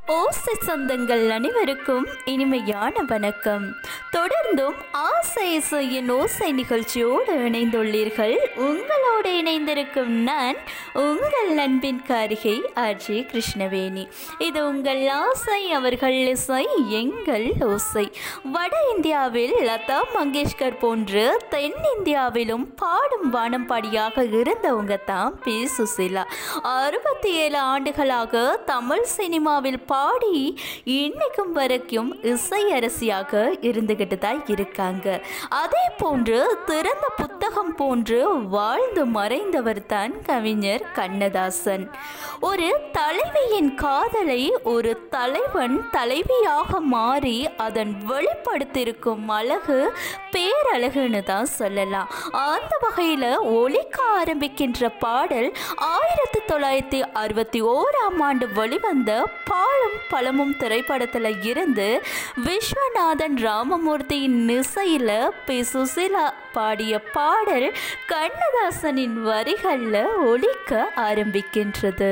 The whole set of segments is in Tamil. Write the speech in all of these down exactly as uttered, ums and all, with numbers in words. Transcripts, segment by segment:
ஓசை சொந்தங்கள் அனைவருக்கும் இனிமையான வணக்கம். தொடர்ந்தும் ஆசை இசையின் ஓசை நிகழ்ச்சியோடு இணைந்துள்ளீர்கள். உங்களோடு இணைந்திருக்கும் நான் உங்கள் அன்பின் காரிகை ஆர்ஜே கிருஷ்ணவேணி. இது உங்கள் ஆசை, அவர்கள் இசை, எங்கள் ஓசை. வட இந்தியாவில் லதா மங்கேஷ்கர் போன்று தென்னிந்தியாவிலும் பாடும் வானம்பாடியாக இருந்தவங்க தான் பி சுசீலா. அறுபத்தி ஏழு ஆண்டுகளாக தமிழ் சினிமாவில் பாடி இன்னைக்கும் வரைக்கும் இசை அரசியாக இருந்துகிட்டு தான் இருக்காங்க. அதே போன்று திறந்த புத்தகம் போன்று வாழ்ந்து மறைந்தவர் தான் கவிஞர் கண்ணதாசன். ஒரு தலைவியின் காதலை ஒரு தலைவன் தலைவியாக மாறி அதன் வெளிப்படுத்தியிருக்கும் அழகு பேரழகுன்னு தான் சொல்லலாம். அந்த வகையில் ஒலிக்க ஆரம்பிக்கின்ற பாடல் ஆயிரத்தி தொள்ளாயிரத்தி அறுபத்தி ஓராம் ஆண்டு வெளிவந்த பாலும் பழமும் திரைப்படத்தில் இருந்து விஸ்வநாதன் ராமமூர்த்தியின் இசையில் பி சுசீலா பாடிய பாடல் கண்ணதாசனின் வரிகளில் ஒலிக்க ஆரம்பிக்கின்றது.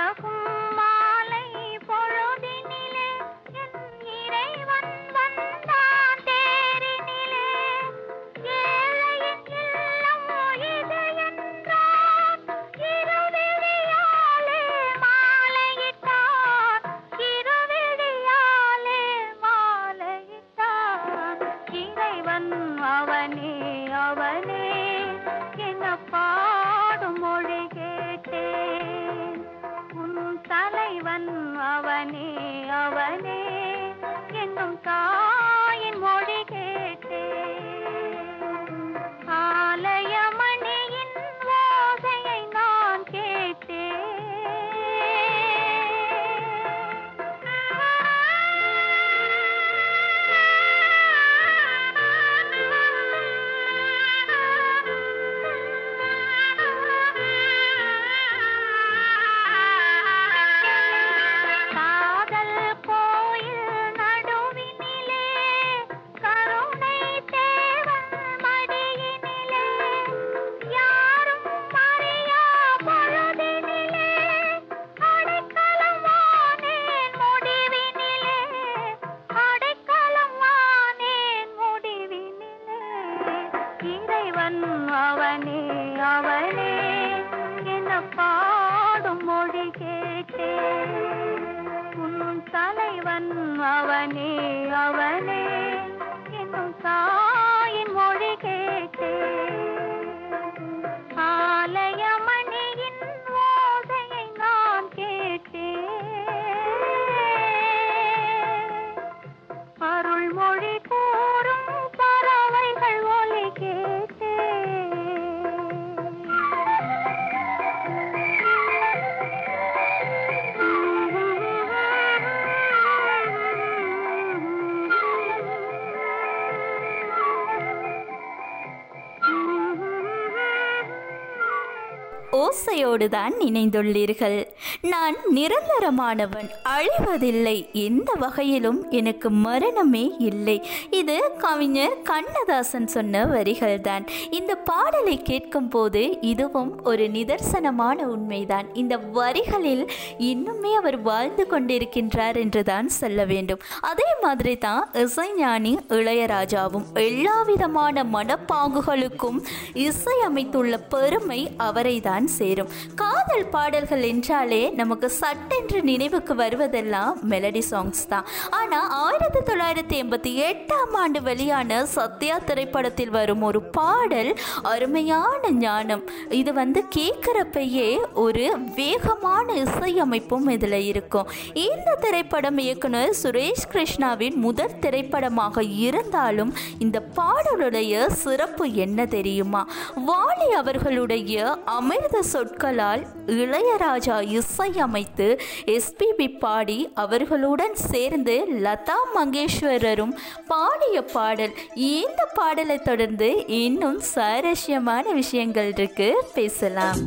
ஓசையோடுதான் இணைந்துள்ளீர்கள். நான் நிரந்தரமானவன், அழிவதில்லை, எந்த வகையிலும் எனக்கு மரணமே இல்லை. இது கவிஞர் கண்ணதாசன் சொன்ன வரிகள்தான். இந்த பாடலை கேட்கும் போது இதுவும் ஒரு நிதர்சனமான உண்மைதான். இந்த வரிகளில் இன்னுமே அவர் வாழ்ந்து கொண்டிருக்கின்றார் என்றுதான் சொல்ல வேண்டும். அதே மாதிரி தான் இசைஞானி இளையராஜாவும் எல்லா விதமான மனப்பாங்குகளுக்கும் இசையமைத்துள்ள பெருமை அவரை தான் சேரும். காதல் பாடல்கள் என்றாலே நமக்கு சட்டென்று நினைவுக்கு வருவதெல்லாம் மெலடி சாங்ஸ் தான். ஆனா ஆயிரத்தி தொள்ளாயிரத்தி எண்பத்தி எட்டாம் ஆண்டு வெளியான சத்யா திரைப்படத்தில் வரும் ஒரு பாடல் அருமையான ஞானம். இது வந்து கேட்கிறப்பயே ஒரு வேகமான இசையமைப்பும் இதுல இருக்கும். இந்த திரைப்படம் இயக்குனர் சுரேஷ் கிருஷ்ணாவின் முதல் திரைப்படமாக இருந்தாலும் இந்த பாடலுடைய சிறப்பு என்ன தெரியுமா? வாலி அவர்களுடைய அமிர்த சொற்களால் இளையராஜா இசையமைத்து எஸ்பிபி பாடி அவர்களுடன் சேர்ந்து லதா மங்கேஷ்வரரும் பாடிய பாடல். இந்த பாடலை தொடர்ந்து இன்னும் சுவாரஸ்யமான விஷயங்கள் இருக்கு, பேசலாம்.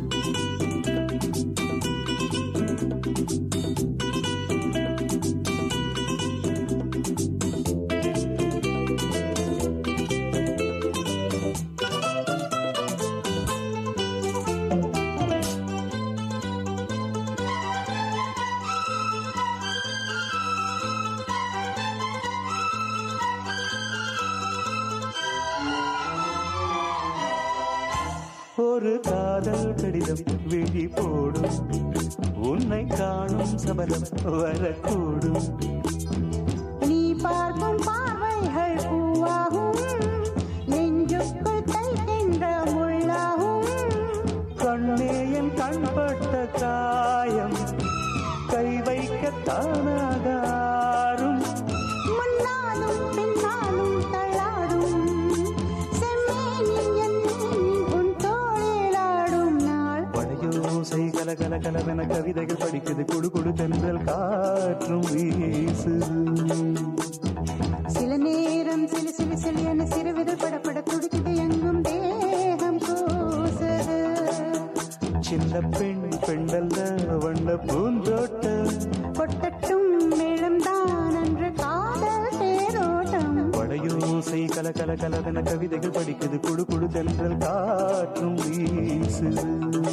ஒரு காதல் கடிதம் விழி போடும், உன்னை காணும் சபலம் வரக்கூடும். நீ பார்க்கும் பார்வைகள் பூவாகும், நெஞ்சுக்குள் தைக்கின்ற முள்ளாகும். கண்ணே என் கண்பட்ட காயம் கை வைக்க தானாகாரும். முன்னாலும் பின்னாலும் தள்ளாடும் செம்மேனி என் உன் தோளிலாடும் நாள். வளையோசை கல கல கலவென கவிதைகள் படிக்குது, குடு குடு தென்றல் காற்றும் வீசுது. சில நேரம் சிலு சிலு சிலு என சிறுவிரல் படப்பட துடிக்குது, எங்கும் தேகம் கூசுது. சின்ன பெண் பெண்டல்ல வண்ண பூந்தோட்டம், கொட்டட்டும் மேளம்தான் அன்று காதல் தேரோட்டம். வளையோசை கல கல கலவென கவிதைகள் படிக்குது, குடு குடு தென்றல் காற்றும் வீசுது.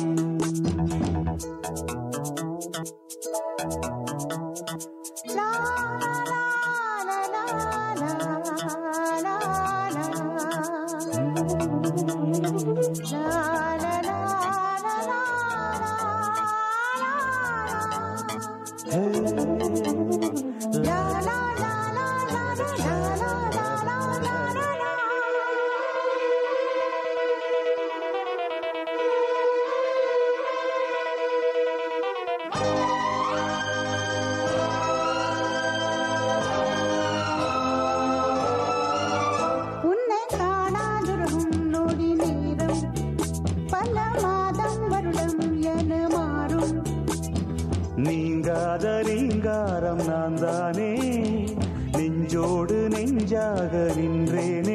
நீங்காத ரீங்காரம் நான் தானே, நெஞ்சோடு நெஞ்சாக நின்றேனே.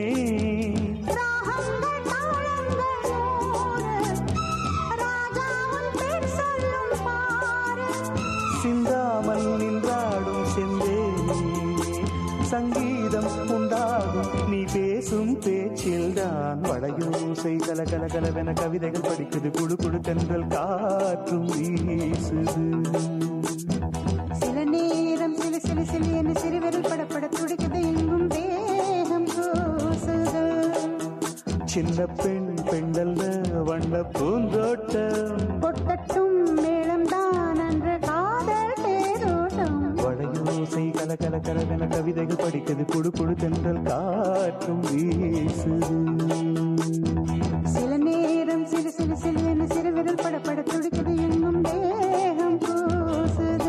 சிந்தாமல் நின்றாடும் செந்தேனே, சங்கீதம் உண்டாகும் நீ பேசும் பேச்சில்தான். வளையோசை கல கல கலவென கவிதைகள் படிக்குது, குடு குடு தென்றல் காற்றும் வீசுது. சில நேரம் சிலு சிலு சிலு என சிறுவிரல் படப்பட துடிக்குது, எங்கும் தேகம் கூசுது. சின்ன பெண் பெண்டல்ல வண்ண பூந்தோட்டம், கொட்டட்டும் மேளம்தான் அன்று காதல் தேரோட்டம். வளையோசை கல கல கலவென கவிதைகள் படிக்குது, குடு குடு தென்றல் காற்றும் வீசுது. சில நேரம் சிலு சிலு சிலு என சிறுவிரல் படப்பட துடிக்குது, எங்கும் தேகம் கூசுது.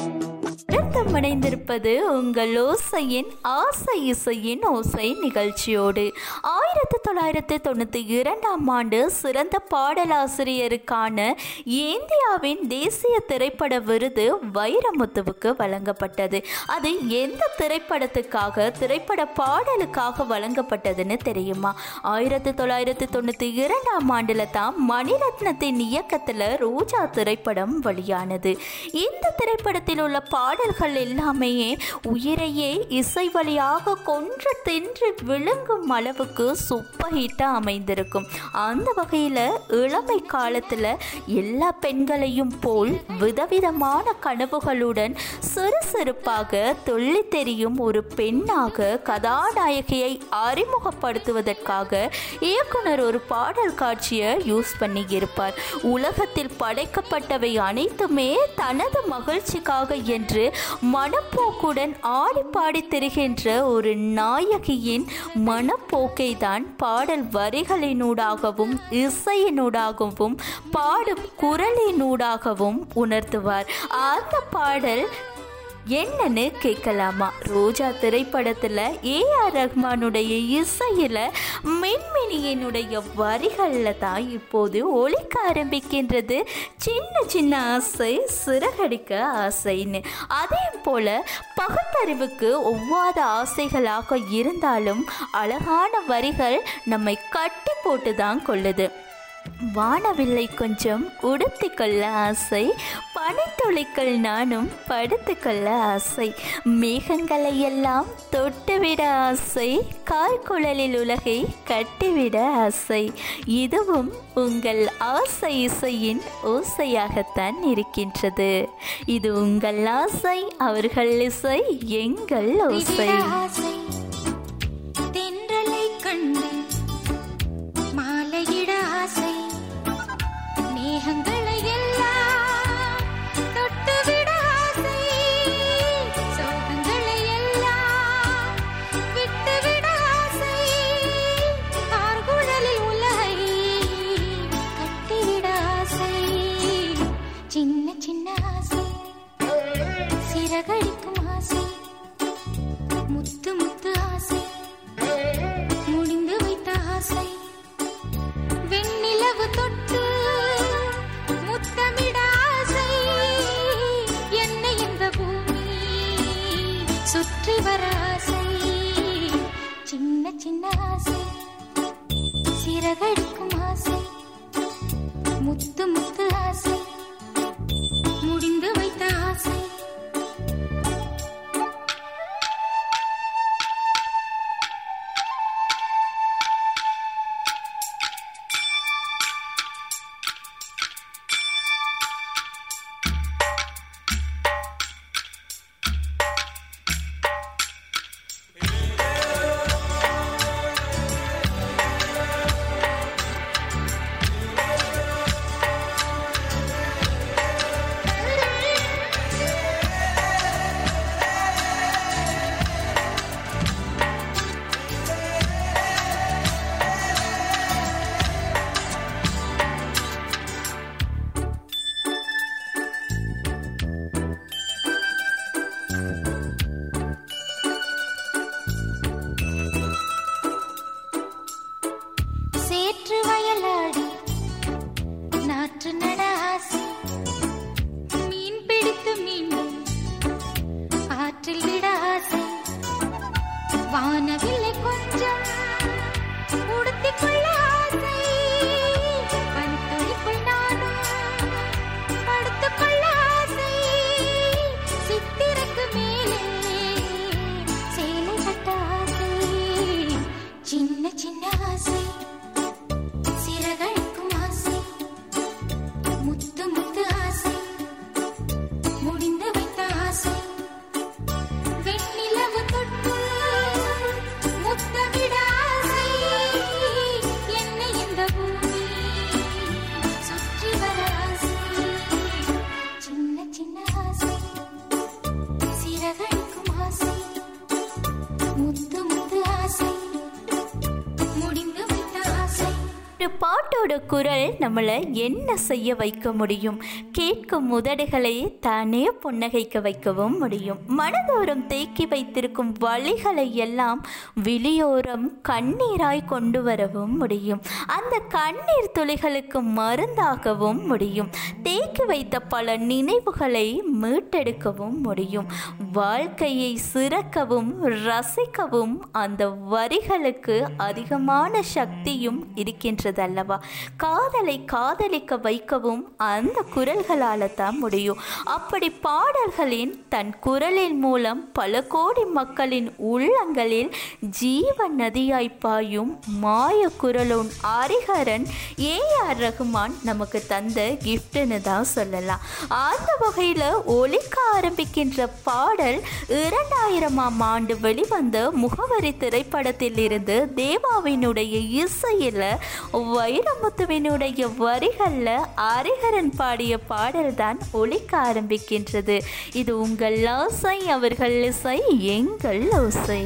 இணைந்திருப்பது உங்கள் ஓசையின் ஆசை இசையின் ஓசை நிகழ்ச்சியோடு. ஆயிரத்தி தொள்ளாயிரத்தி தொண்ணூற்றி இரண்டாம் ஆண்டு சிறந்த பாடலாசிரியருக்கான இந்தியாவின் தேசிய திரைப்பட விருது வைரமுத்துவுக்கு வழங்கப்பட்டது. அது எந்த திரைப்படத்துக்காக, திரைப்பட பாடலுக்காக வழங்கப்பட்டதுன்னு தெரியுமா? ஆயிரத்தி தொள்ளாயிரத்தி தொண்ணூற்றி இரண்டாம் ஆண்டில் தான் மணிரத்னத்தின் இயக்கத்தில் ரோஜா திரைப்படம் வெளியானது. இந்த திரைப்படத்தில் உள்ள பாடல்கள் எல்லாமே உயிரையே இசை வழியாக கொன்று தின்று விழுங்கும் அளவுக்கு சூப்பர் ஹிட்டாக அமைந்திருக்கும். அந்த வகையில் இளமை காலத்தில் எல்லா பெண்களையும் போல் விதவிதமான கனவுகளுடன் சுறுசுறுப்பாக துள்ளி தெரியும் ஒரு பெண்ணாக கதாநாயகியை அறிமுகப்படுத்துவதற்காக இயக்குனர் ஒரு பாடல் காட்சியை யூஸ் பண்ணி இருப்பார். உலகத்தில் படைக்கப்பட்டவை அனைத்துமே தனது மகிழ்ச்சிக்காக என்று மனப்போக்குடன் ஆடி பாடி திரிகின்ற ஒரு நாயகியின் மனப்போக்கை தான் பாடல் வரிகளினூடாகவும் இசையினூடாகவும் பாடும் குரலினூடாகவும் உணர்த்துவார். அந்த பாடல் என்னன்னு கேட்கலாமா? ரோஜா திரைப்படத்தில் ஏ ஆர் ரஹ்மானுடைய இசையில் மின்மினியினுடைய வரிகளில் தான் இப்போது ஒலிக்க ஆரம்பிக்கின்றது. சின்ன சின்ன ஆசை சிறகடிக்க ஆசைன்னு. அதே போல் பகுத்தறிவுக்கு ஒவ்வாத ஆசைகளாக இருந்தாலும் அழகான வரிகள் நம்மை கட்டி போட்டு தான் கொள்ளுது. வானவில்லை கொஞ்சம் உடுத்திக்கொள்ள ஆசை, பனித்துளிக்குள் நானும் படுத்துக்கொள்ள ஆசை, மேகங்களை எல்லாம் தொட்டுவிட ஆசை, கால்குழலில் உலகை கட்டிவிட ஆசை. இதுவும் உங்கள் ஆசை இசையின் ஓசையாகத்தான் இருக்கின்றது. இது உங்கள் ஆசை, அவர்கள் இசை, எங்கள் ஓசை. தென்றலை கண்டு மாலையிட ஆசை, மேகங்களை எல்லாம் தொட்டுவிட ஆசை, சோகங்களை எல்லாம் விட்டுவிட ஆசை, ஆர்குழலில் உலகை கட்டிவிட ஆசை, சின்ன சின்ன ஆசை, சிறகடிக்கும் ஆசை, முத்து முத்து ஆசை, முடிந்து வைத்த ஆசை, வெண்ணிலவு தொட்டு முத்தமிட ஆசை, என்னை இந்த பூமி சுற்றி வர ஆசை, சின்ன சின்ன ஆசை, சிறகடிக்கும் ஆசை, முத்து முத்து ஆசை, முடிந்து வைத்த ஆசை. சேற்று வயலாடி நாற்று நட ஆசை, மீன் பிடித்து மீண்டும் ஆற்றில் விட ஆசை, வானவில்லை கொஞ்சம் உடுத்திக் கொள்ள ஆசை, பனித்துளிக்குள் நானும் படுத்துக் கொள்ள ஆசை, சித்திரக்கு மேலே சேலை கட்ட ஆசை, சின்ன சின்ன ஆசை, சிறகடிக்கும் ஆசை, முத்து முத்து ஆசை, முடிந்து வைத்த ஆசை, வெண்ணிலவு தொட்டு முத்தமிட ஆசை, என்னை இந்த பூமி சுற்றி வர ஆசை, சின்ன சின்ன ஆசை, சிறகடிக்கும் ஆசை, முத்து முத்து ஆசை, முடிந்து வைத்த ஆசை. ஒரு பாட்டோட குரல் நம்மளை என்ன செய்ய வைக்க முடியும்? கேட்கும் உதடுகளை தானே புன்னகைக்க வைக்கவும் முடியும். மனதோரம் தேக்கி வைத்திருக்கும் வழிகளை எல்லாம் விழியோரம் கண்ணீராய் கொண்டு வரவும் முடியும். அந்த கண்ணீர் துளிகளுக்கு மருந்தாகவும் முடியும். தேக்கி வைத்த பல நினைவுகளை மீட்டெடுக்கவும் முடியும். வாழ்க்கையை சிறக்கவும் ரசிக்கவும் அந்த வரிகளுக்கு அதிகமான சக்தியும் இருக்கின்றது அல்லவா? காதலை காதலிக்க வைக்கவும் அந்த குரல்களால் தான் முடியும். அப்படி பாடல்களின் தன் குரலின் மூலம் பல கோடி மக்களின் உள்ளங்களில் ஜீவ நதியாய் பாயும் மாய குரலோன் ஹரிஹரன் ஏ ஆர் ரகுமான் நமக்கு தந்த கிஃப்ட்னு தான் சொல்லலாம். அந்த வகையில் ஒலிக்க ஆரம்பிக்கின்ற பாடல் இரண்டாயிரமாம் ஆண்டு வெளிவந்த முகவரி திரைப்படத்தில் இருந்து தேவாவினுடைய இசையில் வைரமுத்துவினுடைய வரிகளில் ஹரிஹரன் பாடிய பாடல் தான் ஒலிக்க ஆரம்பிக்கின்றது. இது உங்கள் ஓசை, அவர்கள் இசை, எங்கள் ஓசை.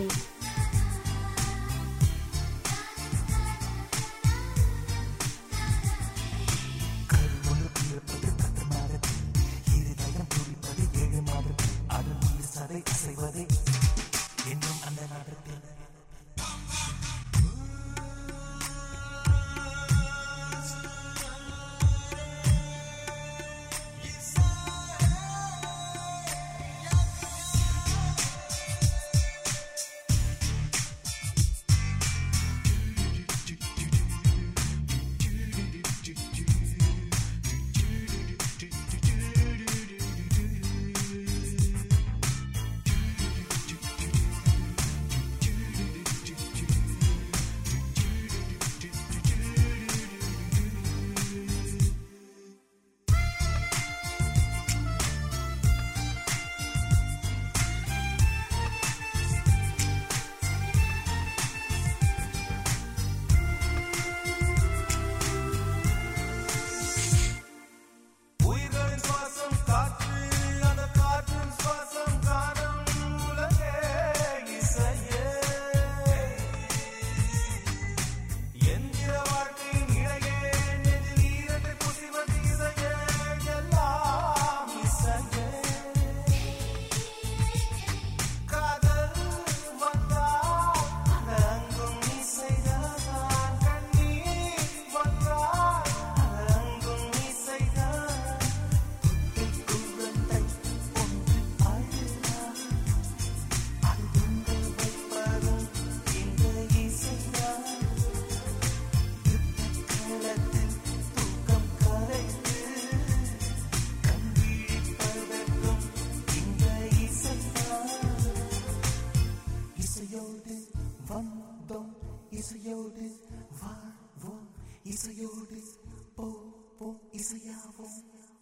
இசையாவோம்.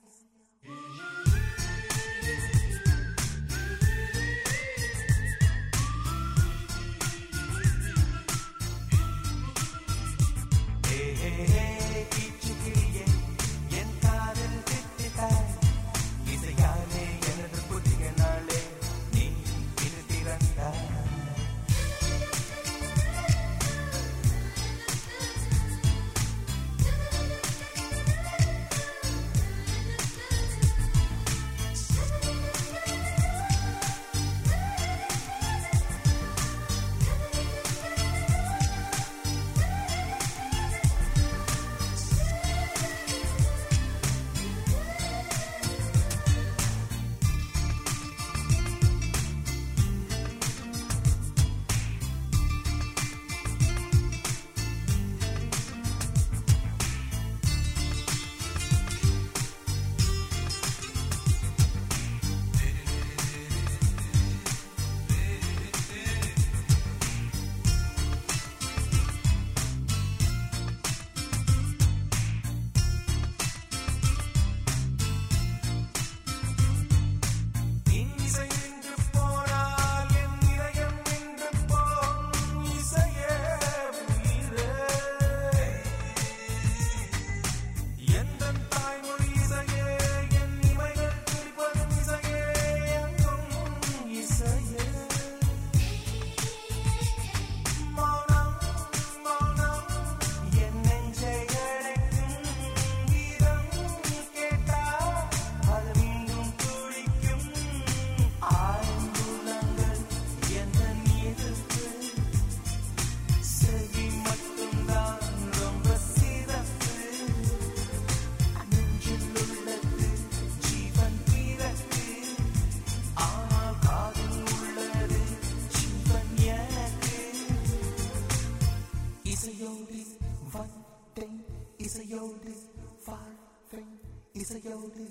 இசையோடு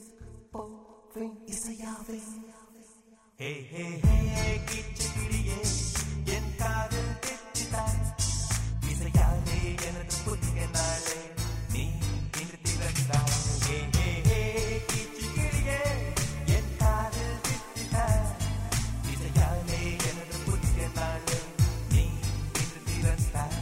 போவேன் இசையாவே. ஹே ஹே ஹே கிச்சு கிளியே என் காதல் தெச்சிட்டாய், இசையாலே எனது புதிய நாளே நீ இன்று திறந்தாய். ஹே ஹே ஹே கிச்சு கிளியே என் காதல் தெச்சிட்டாய், இசையாலே எனது புதிய நாளே நீ இன்று திறந்தாய்.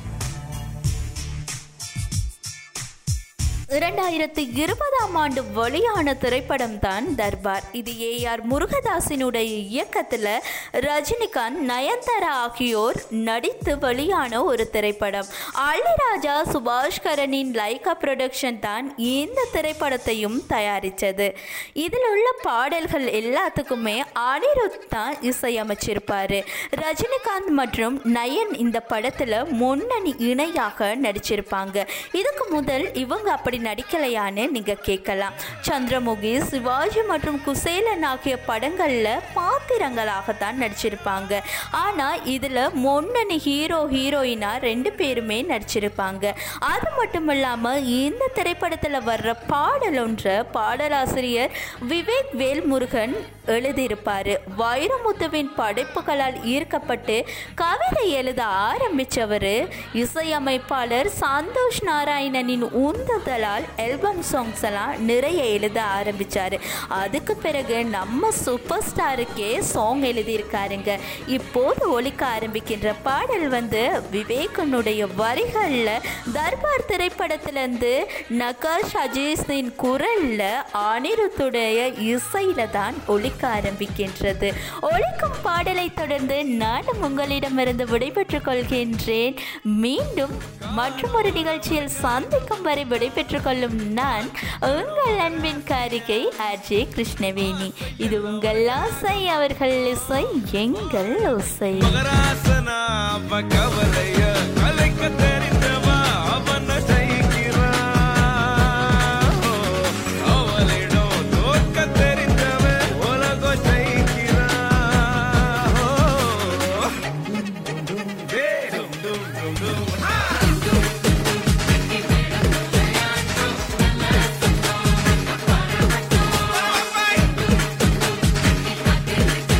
இரண்டாயிரத்தி இருபதாம் ஆண்டு வெளியான திரைப்படம் தான் தர்பார். இது ஏ ஆர் முருகதாசினுடைய இயக்கத்தில் ரஜினிகாந்த், நயன்தாரா ஆகியோர் நடித்து வெளியான ஒரு திரைப்படம். அள்ளிராஜா சுபாஷ்கரனின் லைகா புரொடக்ஷன் தான் இந்த திரைப்படத்தையும் தயாரித்தது. இதில் உள்ள பாடல்கள் எல்லாத்துக்குமே அனிருத் தான் இசையமைச்சிருப்பார். ரஜினிகாந்த் மற்றும் நயன் இந்த படத்தில் முன்னணி இணையாக நடிச்சிருப்பாங்க. இதுக்கு முதல் இவங்க அப்படி நடிக்கலையான்னு நீங்க கேட்கலாம். சந்திரமுகி, சிவாஜி மற்றும் குசேலன் ஆகிய படங்கள்ல பாத்திரங்களாகத்தான் நடிச்சிருப்பாங்க. ஆனா இதுல முன்னணி ஹீரோ ஹீரோயினா ரெண்டு பேருமே நடிச்சிருப்பாங்க. அது மட்டும் இல்லாம இந்த திரைப்படத்துல வர்ற பாடல் ஒன்ற பாடலாசிரியர் விவேக் வேல்முருகன் எழுதியிருப்பாரு. வைரமுத்துவின் படைப்புகளால் ஈர்க்கப்பட்டு கவிதை எழுத ஆரம்பிச்சவர் இசையமைப்பாளர் சந்தோஷ் நாராயணனின் உந்துதலால் ஆல்பம் சாங்ஸ் எல்லாம் நிறைய எழுத ஆரம்பிச்சாரு. அதுக்கு பிறகு நம்ம சூப்பர் ஸ்டாருக்கே சாங் எழுதியிருக்காருங்க. இப்போது ஒலிக்க ஆரம்பிக்கின்ற பாடல் வந்து விவேகனுடைய வரிகளில் தர்பார் திரைப்படத்திலிருந்து நகாஷ் அஜீஸின் குரல்ல அனிருத்துடைய இசையில தான் ஒலிக்க ஆரம்பிக்கின்றது. ஒலிக்கும் பாடலை தொடர்ந்து நானும் உங்களிடமிருந்து விடைபெற்றுக் கொள்கின்றேன். மீண்டும் மற்றும் ஒரு நிகழ்ச்சியில் சந்திக்கும் வரை விடைபெற்றுக் கொள்ளும் நான் உங்கள் அன்பின் காரிகை ஆர்ஜே கிருஷ்ணவேணி. இது உங்கள் ஆசை, அவர்கள் இசை, எங்கள் ஓசை.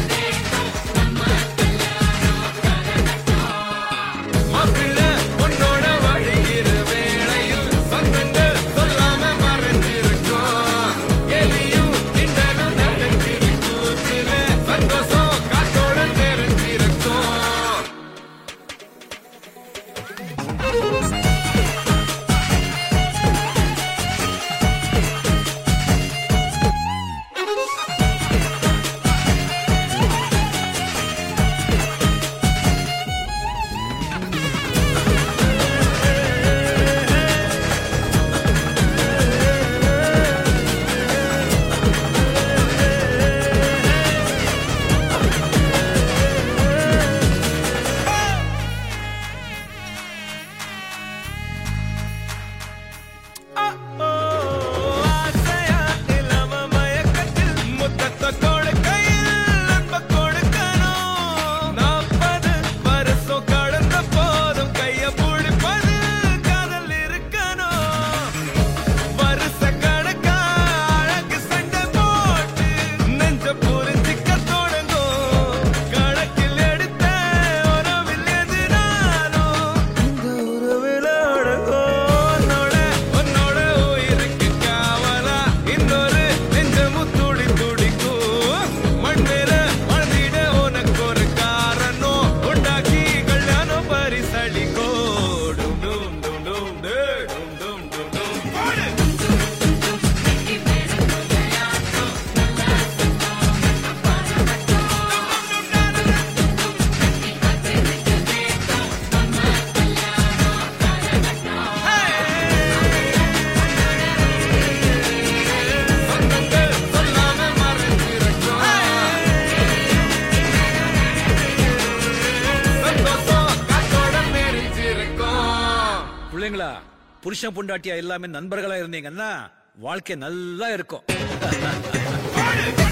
Oh no! புருஷன் பொண்டாட்டியா எல்லாமே நண்பர்களா இருந்தீங்கன்னா வாழ்க்கை நல்லா இருக்கும்.